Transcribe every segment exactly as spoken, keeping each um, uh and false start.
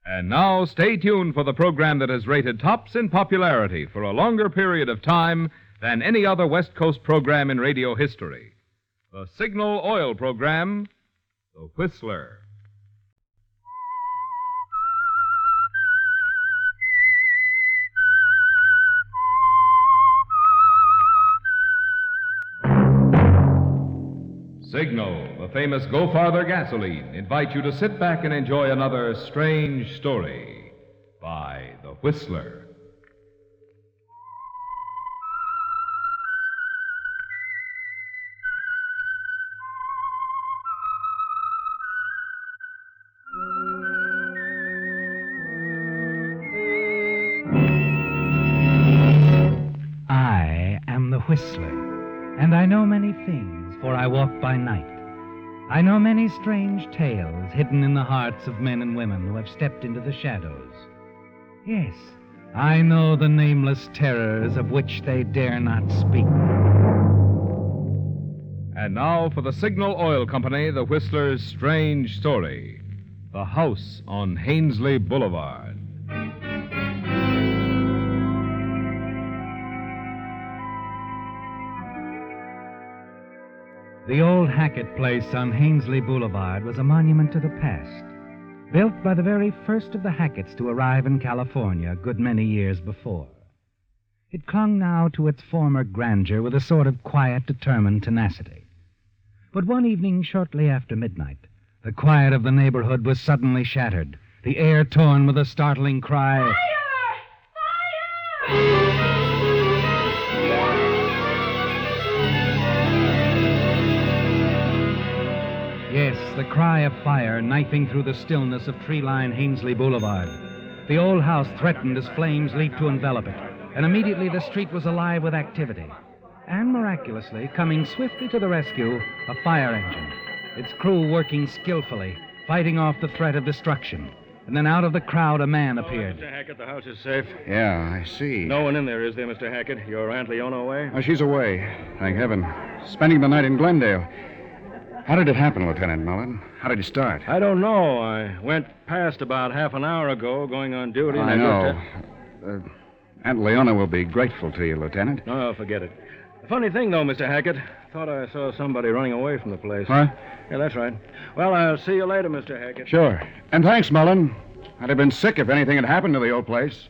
And now, stay tuned for the program that has rated tops in popularity for a longer period of time than any other West Coast program in radio history. The Signal Oil program, The Whistler. Signal, the famous Go Farther gasoline, invite you to sit back and enjoy another strange story by The Whistler. I am the Whistler, and I know many things, for I walk by night. I know many strange tales hidden in the hearts of men and women who have stepped into the shadows. Yes, I know the nameless terrors of which they dare not speak. And now for the Signal Oil Company, The Whistler's strange story, The House on Hainsley Boulevard. The old Hackett place on Hainsley Boulevard was a monument to the past, built by the very first of the Hacketts to arrive in California a good many years before. It clung now to its former grandeur with a sort of quiet, determined tenacity. But one evening shortly after midnight, the quiet of the neighborhood was suddenly shattered, the air torn with a startling cry. Fire! Fire! Yes, the cry of fire knifing through the stillness of tree-lined Hainsley Boulevard. The old house threatened as flames leaped to envelop it, and immediately the street was alive with activity. And miraculously, coming swiftly to the rescue, a fire engine, its crew working skillfully, fighting off the threat of destruction. And then out of the crowd, a man appeared. Mister Hackett, the house is safe. Yeah, I see. No one in there, is there, Mister Hackett? Your Aunt Leona away? Oh, she's away, thank heaven. Spending the night in Glendale. How did it happen, Lieutenant Mullen? How did you start? I don't know. I went past about half an hour ago, going on duty. I and know. looked Uh, Aunt Leona will be grateful to you, Lieutenant. at... No, forget it. The funny thing, though, Mister Hackett, thought I saw somebody running away from the place. What? Yeah, that's right. Well, I'll see you later, Mister Hackett. Sure. And thanks, Mullen. I'd have been sick if anything had happened to the old place.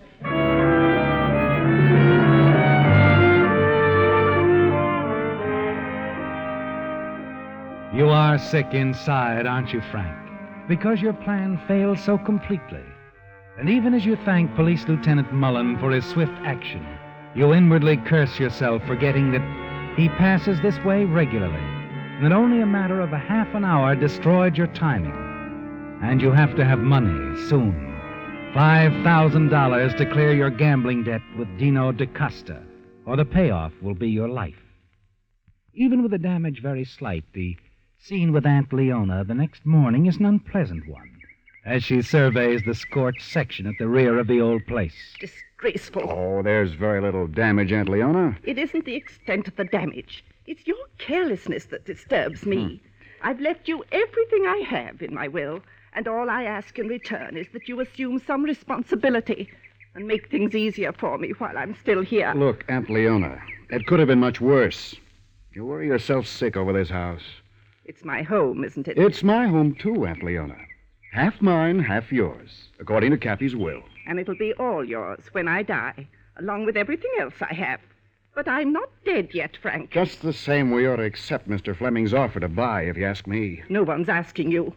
You are sick inside, aren't you, Frank? Because your plan failed so completely. And even as you thank Police Lieutenant Mullen for his swift action, you inwardly curse yourself, forgetting that he passes this way regularly, and that only a matter of a half an hour destroyed your timing. And you have to have money soon. Five thousand dollars to clear your gambling debt with Dino DaCosta, or the payoff will be your life. Even with the damage very slight, the scene with Aunt Leona the next morning is an unpleasant one, as she surveys the scorched section at the rear of the old place. Disgraceful. Oh, there's very little damage, Aunt Leona. It isn't the extent of the damage. It's your carelessness that disturbs me. Hmm. I've left you everything I have in my will, and all I ask in return is that you assume some responsibility and make things easier for me while I'm still here. Look, Aunt Leona, it could have been much worse. You worry yourself sick over this house. It's my home, isn't it? It's my home, too, Aunt Leona. Half mine, half yours, according to Cappy's will. And it'll be all yours when I die, along with everything else I have. But I'm not dead yet, Frank. Just the same, we ought to accept Mister Fleming's offer to buy, if you ask me. No one's asking you.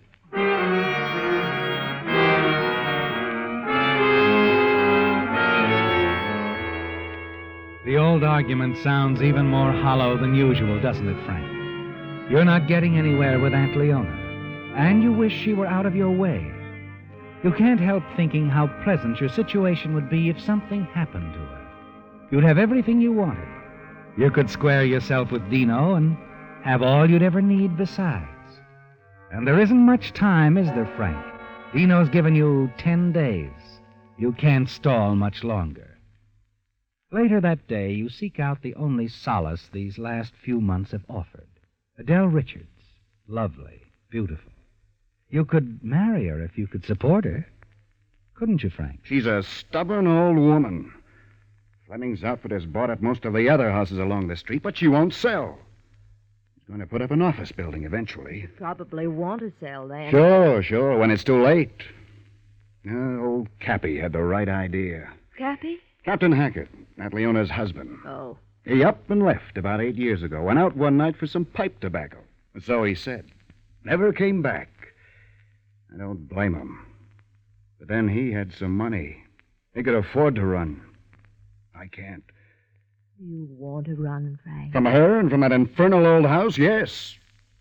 The old argument sounds even more hollow than usual, doesn't it, Frank? You're not getting anywhere with Aunt Leona, and you wish she were out of your way. You can't help thinking how pleasant your situation would be if something happened to her. You'd have everything you wanted. You could square yourself with Dino and have all you'd ever need besides. And there isn't much time, is there, Frank? Dino's given you ten days. You can't stall much longer. Later that day, you seek out the only solace these last few months have offered. Adele Richards. Lovely, beautiful. You could marry her if you could support her. Couldn't you, Frank? She's a stubborn old woman. Fleming's outfit has bought up most of the other houses along the street, but she won't sell. She's going to put up an office building eventually. Probably want to sell then. Sure, sure, when it's too late. Uh, old Cappy had the right idea. Cappy? Captain Hackett, Aunt Leona's husband. Oh. He up and left about eight years ago. Went out one night for some pipe tobacco. So he said. Never came back. I don't blame him. But then he had some money. He could afford to run. I can't. You want to run, Frank? From her and from that infernal old house, yes.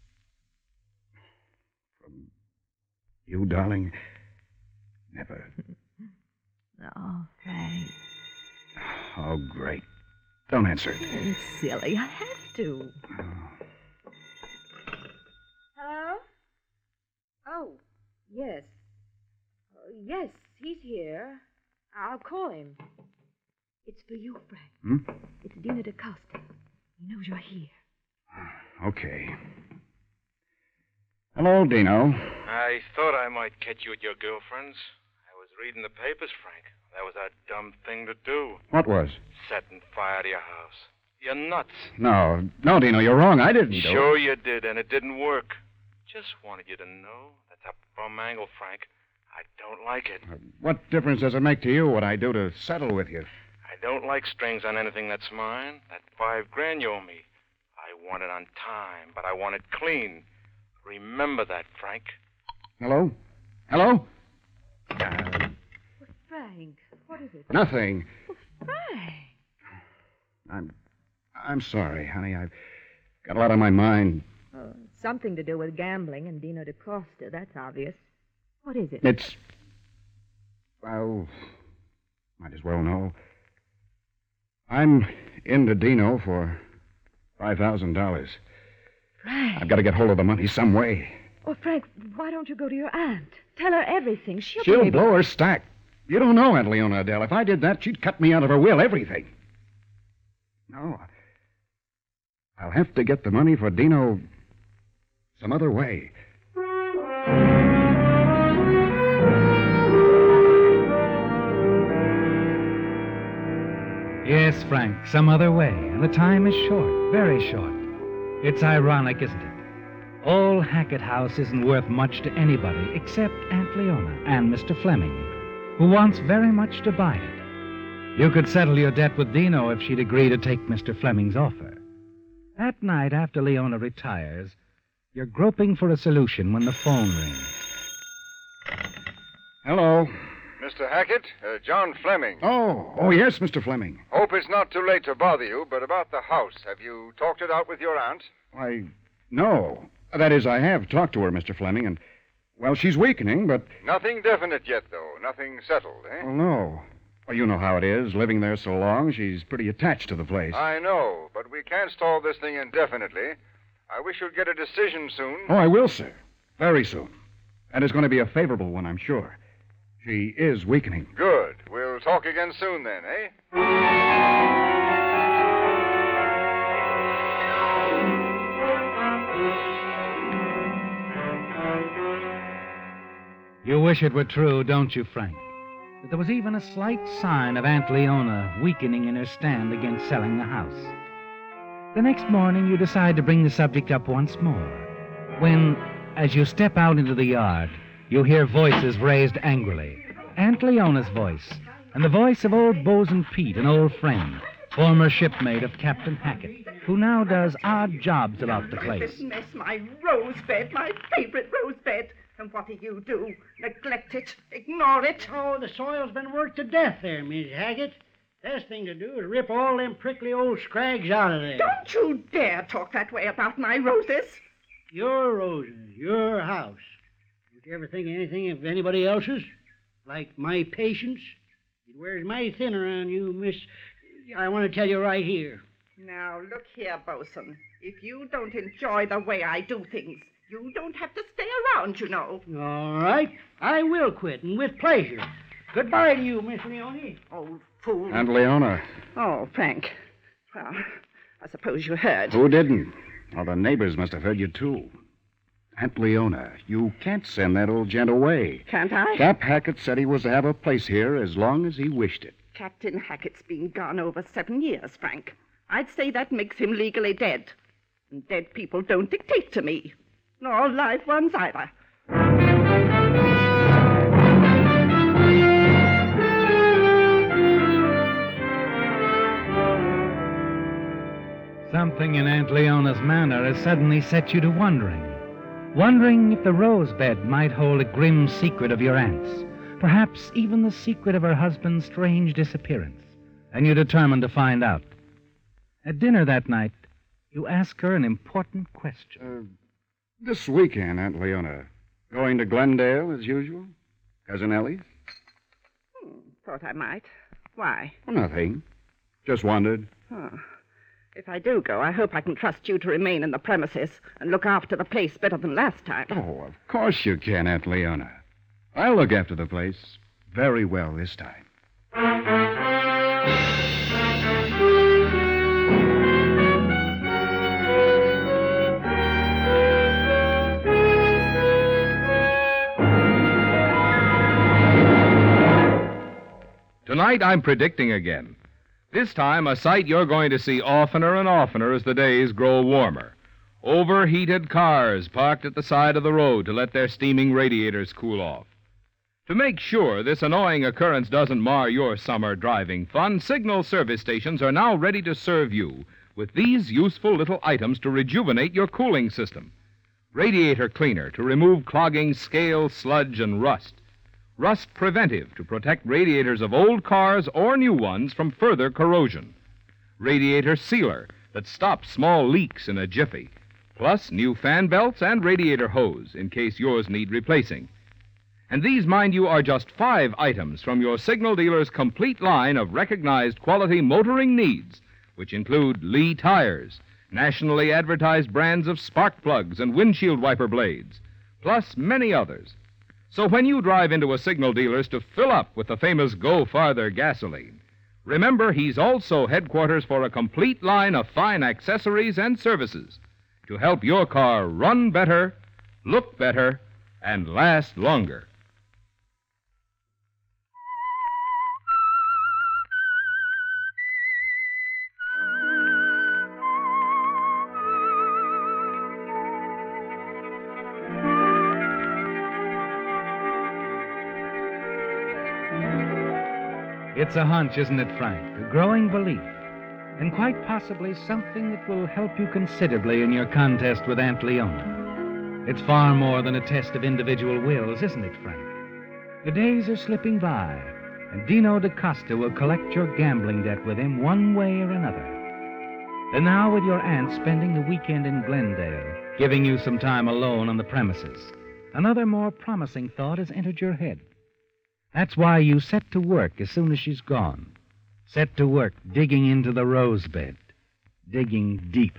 From you, darling, never. Oh, Frank. Oh, great. Don't answer it. It's silly. I have to. Hello? Oh, yes. Uh, yes, he's here. I'll call him. It's for you, Frank. Hmm? It's Dina DaCosta. He knows you're here. Okay. Hello, Dino. I thought I might catch you at your girlfriend's. I was reading the papers, Frank. That was a dumb thing to do. What was? Setting fire to your house. You're nuts. No, no, Dino, you're wrong. I didn't do it. Sure you did, and it didn't work. Just wanted you to know that's a bum angle, Frank. I don't like it. Uh, what difference does it make to you what I do to settle with you? I don't like strings on anything that's mine. That five grand you owe me. I want it on time, but I want it clean. Remember that, Frank. Hello? Hello? Frank, what is it? Nothing. Frank! I'm I'm sorry, honey. I've got a lot on my mind. Oh, something to do with gambling and Dino DaCosta, that's obvious. What is it? It's... Well, might as well know. I'm into Dino for five thousand dollars. Frank. I've got to get hold of the money some way. Oh, Frank, why don't you go to your aunt? Tell her everything. She'll, She'll be able... blow her stack. You don't know Aunt Leona Adele. If I did that, she'd cut me out of her will, everything. No. I'll have to get the money for Dino some other way. Yes, Frank, some other way. And the time is short, very short. It's ironic, isn't it? Old Hackett House isn't worth much to anybody except Aunt Leona and Mister Fleming, who wants very much to buy it. You could settle your debt with Dino if she'd agree to take Mister Fleming's offer. That night after Leona retires, you're groping for a solution when the phone rings. Hello. Mister Hackett, uh, John Fleming. Oh, oh, yes, Mister Fleming. Hope it's not too late to bother you, but about the house, have you talked it out with your aunt? Why, no. That is, I have talked to her, Mister Fleming, and, well, she's weakening, but... Nothing definite yet, though. Nothing settled, eh? Well, no. Well, you know how it is. Living there so long, she's pretty attached to the place. I know, but we can't stall this thing indefinitely. I wish you'd get a decision soon. Oh, I will, sir. Very soon. And it's going to be a favorable one, I'm sure. She is weakening. Good. We'll talk again soon, then, eh? You wish it were true, don't you, Frank? That there was even a slight sign of Aunt Leona weakening in her stand against selling the house. The next morning, you decide to bring the subject up once more, when, as you step out into the yard, you hear voices raised angrily. Aunt Leona's voice, and the voice of old Bosun Pete, an old friend, former shipmate of Captain Hackett, who now does odd jobs about the place. This mess, my rose bed, my favorite rose bed. And what do you do? Neglect it? Ignore it? Oh, the soil's been worked to death there, Miss Hackett. Best thing to do is rip all them prickly old scrags out of there. Don't you dare talk that way about my roses. Your roses, your house. Don't you ever think of anything of anybody else's? Like my patience? It wears mighty thin around you, Miss... I want to tell you right here. Now, look here, Bosun. If you don't enjoy the way I do things, you don't have to stay around, you know. All right. I will quit, and with pleasure. Goodbye to you, Miss Leone. Old fool. Aunt Leona. Oh, Frank. Well, I suppose you heard. Who didn't? Well, the neighbors must have heard you, too. Aunt Leona, you can't send that old gent away. Can't I? Cap Hackett said he was to have a place here as long as he wished it. Captain Hackett's been gone over seven years, Frank. I'd say that makes him legally dead. And dead people don't dictate to me. Nor live ones either. Something in Aunt Leona's manner has suddenly set you to wondering. Wondering if the rose bed might hold a grim secret of your aunt's. Perhaps even the secret of her husband's strange disappearance. And you determined to find out. At dinner that night, you ask her an important question. Uh, this weekend, Aunt Leona, going to Glendale as usual? Cousin Ellie's? Hmm, thought I might. Why? Well, nothing. Just wondered. Oh. If I do go, I hope I can trust you to remain in the premises and look after the place better than last time. Oh, of course you can, Aunt Leona. I'll look after the place very well this time. Tonight, I'm predicting again. This time, a sight you're going to see oftener and oftener as the days grow warmer. Overheated cars parked at the side of the road to let their steaming radiators cool off. To make sure this annoying occurrence doesn't mar your summer driving fun, Signal service stations are now ready to serve you with these useful little items to rejuvenate your cooling system. Radiator cleaner to remove clogging scale, sludge, and rust. Rust preventive to protect radiators of old cars or new ones from further corrosion. Radiator sealer that stops small leaks in a jiffy. Plus new fan belts and radiator hose in case yours need replacing. And these, mind you, are just five items from your Signal dealer's complete line of recognized quality motoring needs, which include Lee tires, nationally advertised brands of spark plugs and windshield wiper blades, plus many others. So when you drive into a Signal dealer's to fill up with the famous Go Farther gasoline, remember he's also headquarters for a complete line of fine accessories and services to help your car run better, look better, and last longer. It's a hunch, isn't it, Frank? A growing belief. And quite possibly something that will help you considerably in your contest with Aunt Leona. It's far more than a test of individual wills, isn't it, Frank? The days are slipping by, and Dino DaCosta will collect your gambling debt with him one way or another. And now, with your aunt spending the weekend in Glendale, giving you some time alone on the premises, another more promising thought has entered your head. That's why you set to work as soon as she's gone. Set to work digging into the rose bed. Digging deep.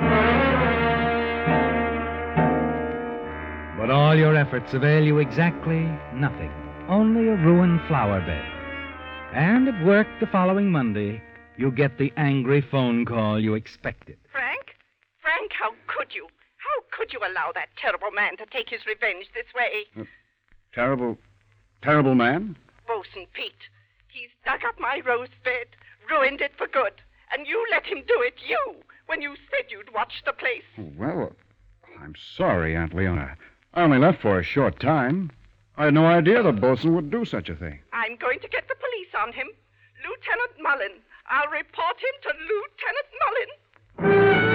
But all your efforts avail you exactly nothing. Only a ruined flower bed. And at work the following Monday, you get the angry phone call you expected. Frank? Frank, how could you? How could you allow that terrible man to take his revenge this way? Uh, terrible... Terrible man? Bosun Pete. He's dug up my rose bed, ruined it for good. And you let him do it, you, when you said you'd watch the place. Well, I'm sorry, Aunt Leona. I only left for a short time. I had no idea the bosun would do such a thing. I'm going to get the police on him. Lieutenant Mullen. I'll report him to Lieutenant Mullen.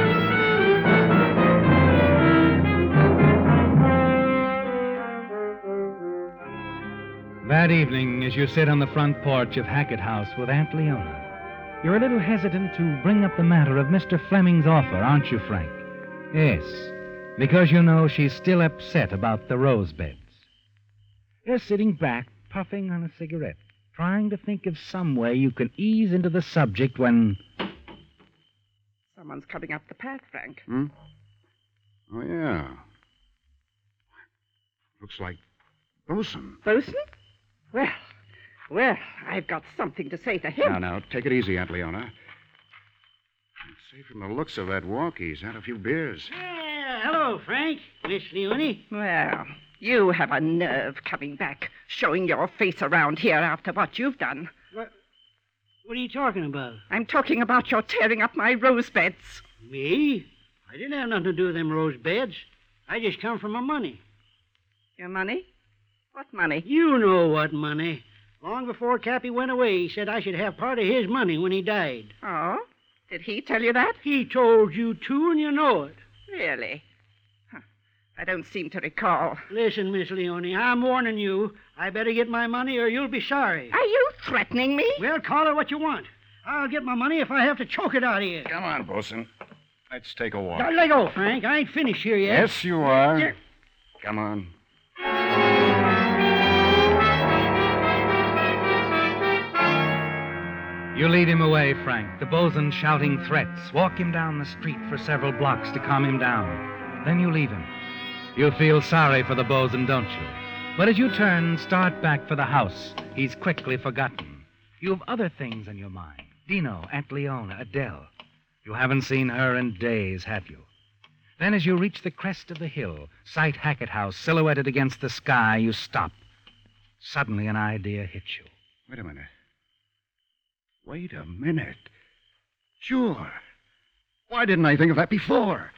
That evening, as you sit on the front porch of Hackett House with Aunt Leona, you're a little hesitant to bring up the matter of Mister Fleming's offer, aren't you, Frank? Yes, because you know she's still upset about the rose beds. You're sitting back, puffing on a cigarette, trying to think of some way you can ease into the subject when... Someone's coming up the path, Frank. Hmm? Oh, yeah. Looks like Bosun. Bosun? Well, well, I've got something to say to him. Now, now, take it easy, Aunt Leona. I'd say from the looks of that walk, he's had a few beers. Yeah, Uh, hello, Frank. Miss Leone. Well, you have a nerve coming back, showing your face around here after what you've done. What, what are you talking about? I'm talking about your tearing up my rose beds. Me? I didn't have nothing to do with them rose beds. I just come for my money. Your money? What money? You know what money. Long before Cappy went away, he said I should have part of his money when he died. Oh? Did he tell you that? He told you too, and you know it. Really? Huh. I don't seem to recall. Listen, Miss Leone, I'm warning you. I better get my money or you'll be sorry. Are you threatening me? Well, call it what you want. I'll get my money if I have to choke it out of you. Come on, Bosun. Let's take a walk. Now, let go, Frank. I ain't finished here yet. Yes, you are. Yeah. Come on. You lead him away, Frank, the bosun shouting threats. Walk him down the street for several blocks to calm him down. Then you leave him. You feel sorry for the bosun, don't you? But as you turn and start back for the house, he's quickly forgotten. You've other things in your mind. Dino, Aunt Leona, Adele. You haven't seen her in days, have you? Then as you reach the crest of the hill, sight Hackett House silhouetted against the sky, you stop. Suddenly an idea hits you. Wait a minute. Wait a minute. Sure. Why didn't I think of that before?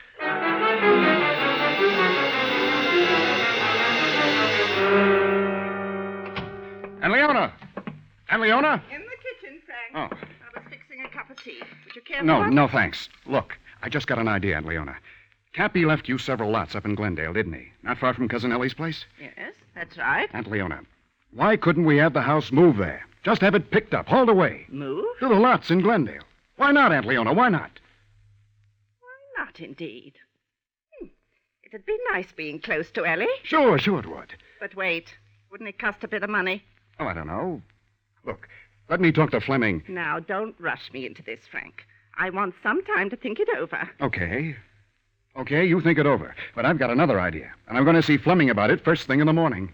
And Leona! And Leona! In the kitchen, Frank. Oh. I was fixing a cup of tea. Would you care No, for one? no, thanks. Look, I just got an idea, Aunt Leona. Cappy left you several lots up in Glendale, didn't he? Not far from Cousin Ellie's place? Yes, that's right. Aunt Leona, why couldn't we have the house moved there? Just have it picked up, hauled away. Move? To the lots in Glendale. Why not, Aunt Leona? Why not? Why not, indeed? Hmm. It'd be nice being close to Ellie. Sure, sure it would. But wait, wouldn't it cost a bit of money? Oh, I don't know. Look, let me talk to Fleming. Now, don't rush me into this, Frank. I want some time to think it over. Okay. Okay, you think it over. But I've got another idea, and I'm going to see Fleming about it first thing in the morning.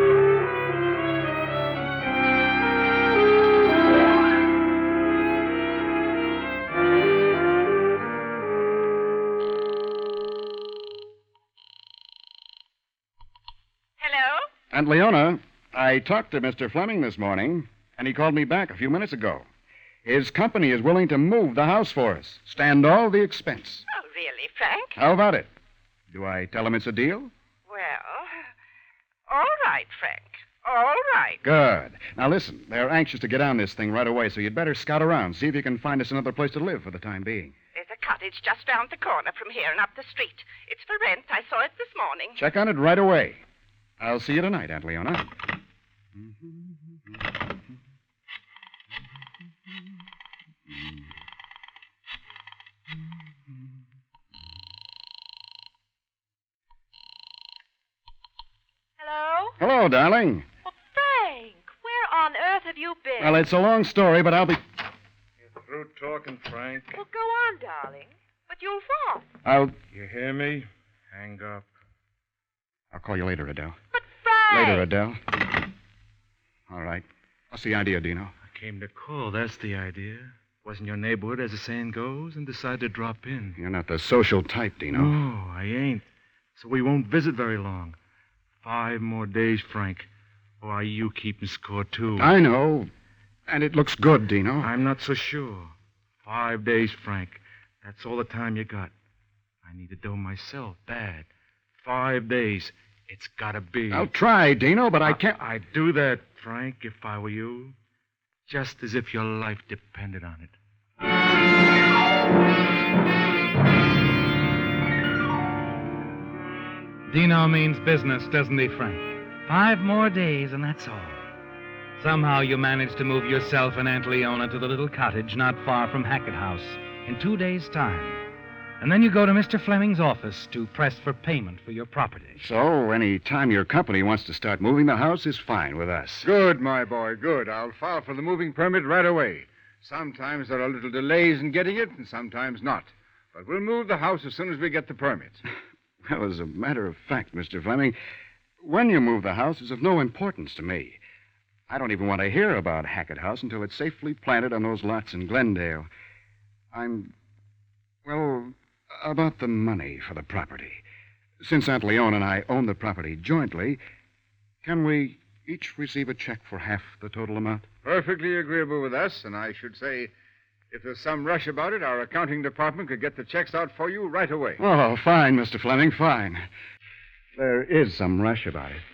Aunt Leona, I talked to Mister Fleming this morning, and he called me back a few minutes ago. His company is willing to move the house for us, stand all the expense. Oh, really, Frank? How about it? Do I tell him it's a deal? Well, all right, Frank. All right. Good. Now, listen, they're anxious to get on this thing right away, so you'd better scout around, see if you can find us another place to live for the time being. There's a cottage just round the corner from here and up the street. It's for rent. I saw it this morning. Check on it right away. I'll see you tonight, Aunt Leona. Hello? Hello, darling. Well, Frank, where on earth have you been? Well, it's a long story, but I'll be... You're through talking, Frank. Well, go on, darling. But you'll what? I'll... You hear me? Hang up. I'll call you later, Adele. But Frank! Later, Adele. All right. What's the idea, Dino? I came to call, that's the idea. Was in your neighborhood, as the saying goes, and decided to drop in. You're not the social type, Dino. No, I ain't. So we won't visit very long. Five more days, Frank. Or are you keeping score, too? I know. And it looks good, Dino. I'm not so sure. Five days, Frank. That's all the time you got. I need the dough myself, bad. Five days. It's gotta be. I'll try, Dino, but I, I can't... I'd do that, Frank, if I were you. Just as if your life depended on it. Dino means business, doesn't he, Frank? Five more days, and that's all. Somehow you manage to move yourself and Aunt Leona to the little cottage not far from Hackett House in two days' time. And then you go to Mister Fleming's office to press for payment for your property. So, any time your company wants to start moving the house is fine with us. Good, my boy, good. I'll file for the moving permit right away. Sometimes there are little delays in getting it, and sometimes not. But we'll move the house as soon as we get the permit. Well, as a matter of fact, Mister Fleming, when you move the house is of no importance to me. I don't even want to hear about Hackett House until it's safely planted on those lots in Glendale. I'm, well, about the money for the property. Since Aunt Leon and I own the property jointly, can we each receive a check for half the total amount? Perfectly agreeable with us, and I should say, if there's some rush about it, our accounting department could get the checks out for you right away. Oh, fine, Mister Fleming, fine. There is some rush about it.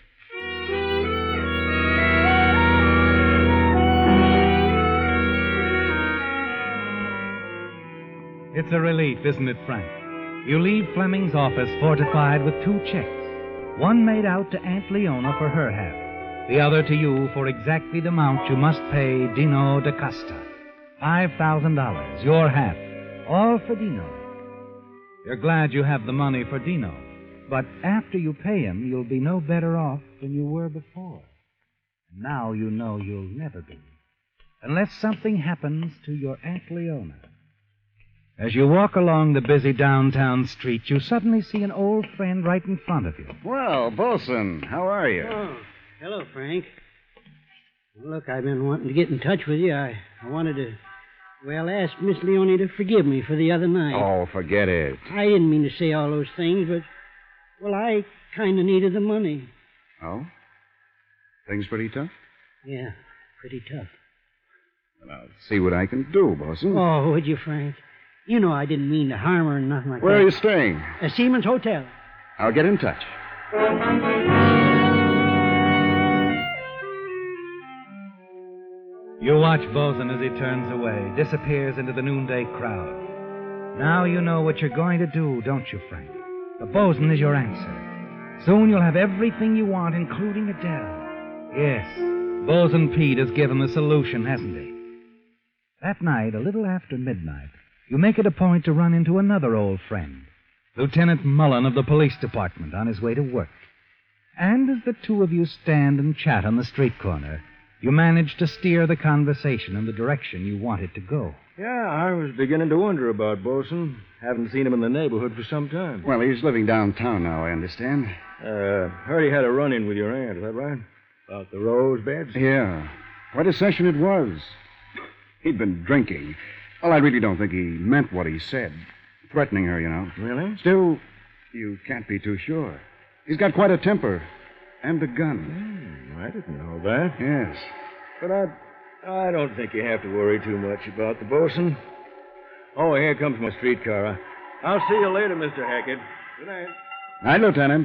It's a relief, isn't it, Frank? You leave Fleming's office fortified with two checks. One made out to Aunt Leona for her half. The other to you for exactly the amount you must pay Dino da Costa. Five thousand dollars, your half. All for Dino. You're glad you have the money for Dino. But after you pay him, you'll be no better off than you were before. And now you know you'll never be. Unless something happens to your Aunt Leona. As you walk along the busy downtown street, you suddenly see an old friend right in front of you. Well, Bolson, how are you? Oh, hello, Frank. Well, look, I've been wanting to get in touch with you. I, I wanted to, well, ask Miss Leone to forgive me for the other night. Oh, forget it. I didn't mean to say all those things, but, well, I kind of needed the money. Oh? Things pretty tough? Yeah, pretty tough. Well, I'll see what I can do, Bolson. Oh, would you, Frank? You know I didn't mean to harm her or nothing like Where that. are you staying? At Siemens Hotel. I'll get in touch. You watch Bosun as he turns away, disappears into the noonday crowd. Now you know what you're going to do, don't you, Frank? The Bosun is your answer. Soon you'll have everything you want, including Adele. Yes, Bosun Pete has given the solution, hasn't he? That night, a little after midnight, you make it a point to run into another old friend, Lieutenant Mullen of the police department, on his way to work. And as the two of you stand and chat on the street corner, you manage to steer the conversation in the direction you want it to go. Yeah, I was beginning to wonder about Bosun. Haven't seen him in the neighborhood for some time. Well, he's living downtown now, I understand. Uh, heard he had a run-in with your aunt, is that right? About the rose beds? Yeah. Quite a session it was. He'd been drinking. Well, I really don't think he meant what he said. Threatening her, you know. Really? Still, you can't be too sure. He's got quite a temper. And a gun. Hmm, I didn't know that. Yes. But I, I don't think you have to worry too much about the Bosun. Oh, here comes my streetcar. I, I'll see you later, Mister Hackett. Good night. Night, Lieutenant.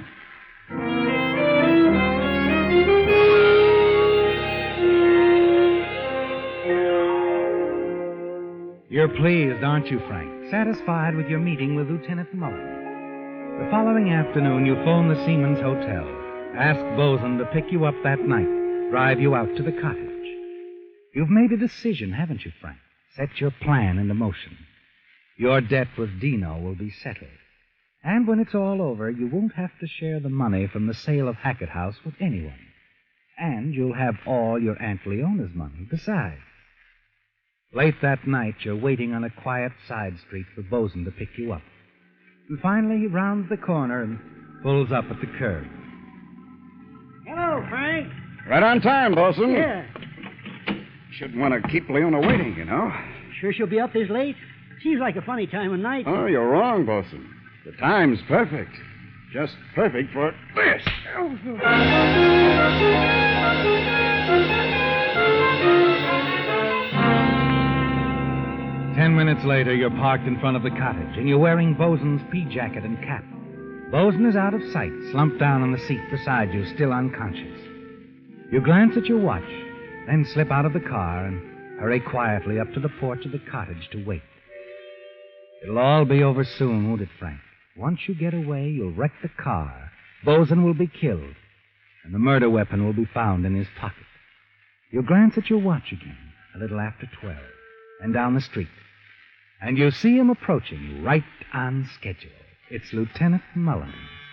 You're pleased, aren't you, Frank? Satisfied with your meeting with Lieutenant Mullen. The following afternoon, you phone the Siemens Hotel. Ask Bosun to pick you up that night, drive you out to the cottage. You've made a decision, haven't you, Frank? Set your plan into motion. Your debt with Dino will be settled. And when it's all over, you won't have to share the money from the sale of Hackett House with anyone. And you'll have all your Aunt Leona's money besides. Late that night, you're waiting on a quiet side street for Bosun to pick you up. And finally, he rounds the corner and pulls up at the curb. Hello, Frank. Right on time, Bosun. Yeah. Shouldn't want to keep Leona waiting, you know. Sure she'll be up this late? Seems like a funny time of night. Oh, you're wrong, Bosun. The time's perfect. Just perfect for this. Ten minutes later, you're parked in front of the cottage, and you're wearing Bosun's pea jacket and cap. Bosun is out of sight, slumped down on the seat beside you, still unconscious. You glance at your watch, then slip out of the car and hurry quietly up to the porch of the cottage to wait. It'll all be over soon, won't it, Frank? Once you get away, you'll wreck the car. Bosun will be killed, and the murder weapon will be found in his pocket. You glance at your watch again, a little after twelve, and down the street. And you see him approaching right on schedule. It's Lieutenant Mullen.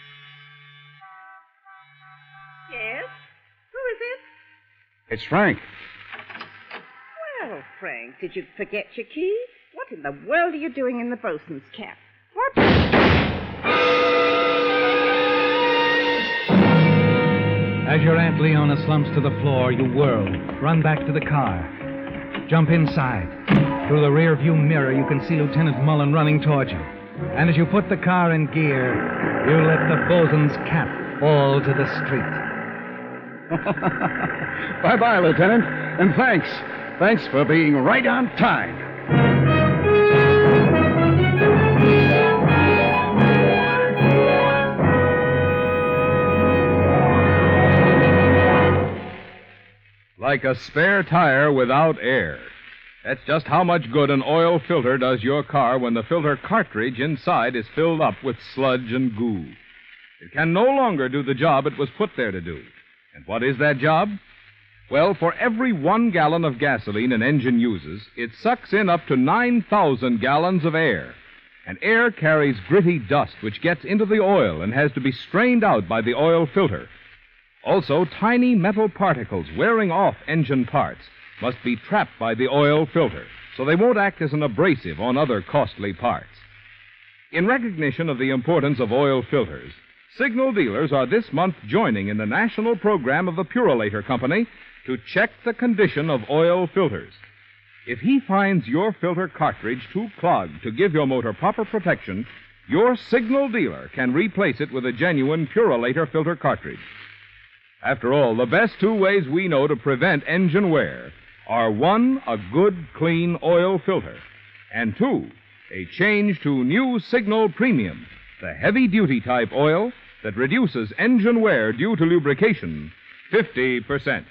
Yes? Who is it? It's Frank. Well, Frank, did you forget your keys? What in the world are you doing in the bosun's cap? What? As your Aunt Leona slumps to the floor, you whirl, run back to the car, jump inside. Through the rear view mirror, you can see Lieutenant Mullen running towards you. And as you put the car in gear, you let the bosun's cap fall to the street. Bye-bye, Lieutenant. And thanks. Thanks for being right on time. Like a spare tire without air. That's just how much good an oil filter does your car when the filter cartridge inside is filled up with sludge and goo. It can no longer do the job it was put there to do. And what is that job? Well, for every one gallon of gasoline an engine uses, it sucks in up to nine thousand gallons of air. And air carries gritty dust which gets into the oil and has to be strained out by the oil filter. Also, tiny metal particles wearing off engine parts must be trapped by the oil filter so they won't act as an abrasive on other costly parts. In recognition of the importance of oil filters, Signal dealers are this month joining in the national program of the Purolator Company to check the condition of oil filters. If he finds your filter cartridge too clogged to give your motor proper protection, your Signal dealer can replace it with a genuine Purolator filter cartridge. After all, the best two ways we know to prevent engine wear are, one, a good, clean oil filter, and two, a change to new Signal Premium, the heavy-duty type oil that reduces engine wear due to lubrication fifty percent.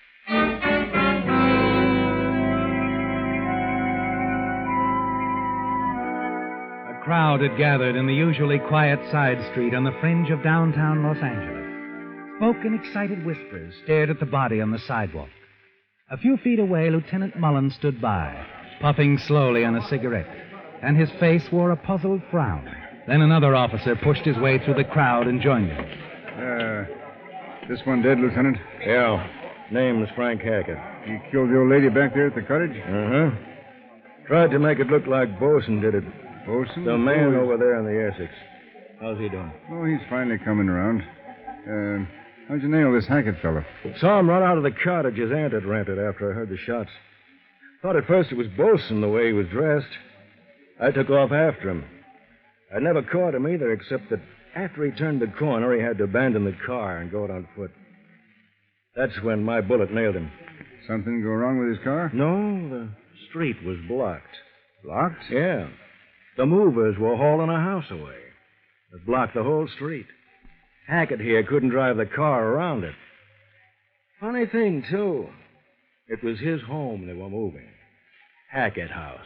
A crowd had gathered in the usually quiet side street on the fringe of downtown Los Angeles. Spoke in excited whispers, stared at the body on the sidewalk. A few feet away, Lieutenant Mullen stood by, puffing slowly on a cigarette, and his face wore a puzzled frown. Then another officer pushed his way through the crowd and joined him. Uh, this one dead, Lieutenant? Yeah. Name's Frank Hackett. You killed the old lady back there at the cottage? Uh-huh. Tried to make it look like Bosun did it. Bosun? The man oh, over there in the Essex. How's he doing? Oh, he's finally coming around. Uh, how'd you nail this Hackett fellow? Saw him run out of the cottage his aunt had rented after I heard the shots. Thought at first it was Bosun the way he was dressed. I took off after him. I never caught him either, except that after he turned the corner, he had to abandon the car and go out on foot. That's when my bullet nailed him. Something go wrong with his car? No, the street was blocked. Blocked? Yeah. The movers were hauling a house away. It blocked the whole street. Hackett here couldn't drive the car around it. Funny thing, too. It was his home they were moving. Hackett House.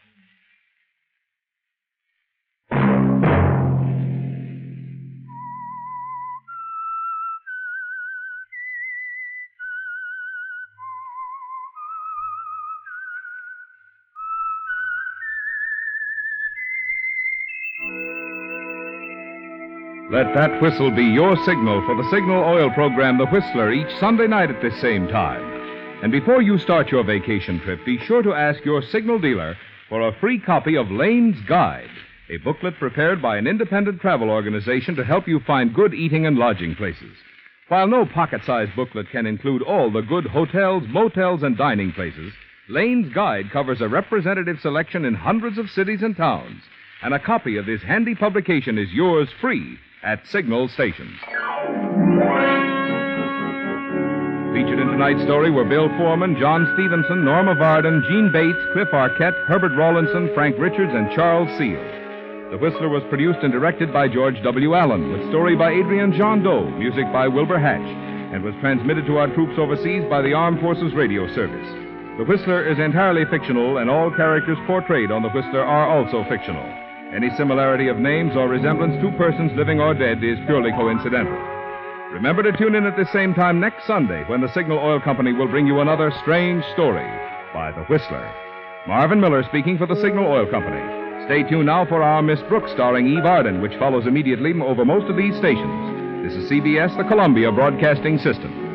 Let that whistle be your signal for the Signal Oil program, The Whistler, each Sunday night at this same time. And before you start your vacation trip, be sure to ask your Signal dealer for a free copy of Lane's Guide, a booklet prepared by an independent travel organization to help you find good eating and lodging places. While no pocket-sized booklet can include all the good hotels, motels, and dining places, Lane's Guide covers a representative selection in hundreds of cities and towns, and a copy of this handy publication is yours free at Signal stations. Featured in tonight's story were Bill Foreman, John Stevenson, Norma Varden, Gene Bates, Cliff Arquette, Herbert Rawlinson, Frank Richards, and Charles Seal. The Whistler was produced and directed by George W. Allen, with story by Adrian John Doe, music by Wilbur Hatch, and was transmitted to our troops overseas by the Armed Forces Radio Service. The Whistler is entirely fictional, and all characters portrayed on The Whistler are also fictional. Any similarity of names or resemblance to persons living or dead is purely coincidental. Remember to tune in at the same time next Sunday when the Signal Oil Company will bring you another strange story by The Whistler. Marvin Miller speaking for the Signal Oil Company. Stay tuned now for our Miss Brooks starring Eve Arden, which follows immediately over most of these stations. This is C B S, the Columbia Broadcasting System.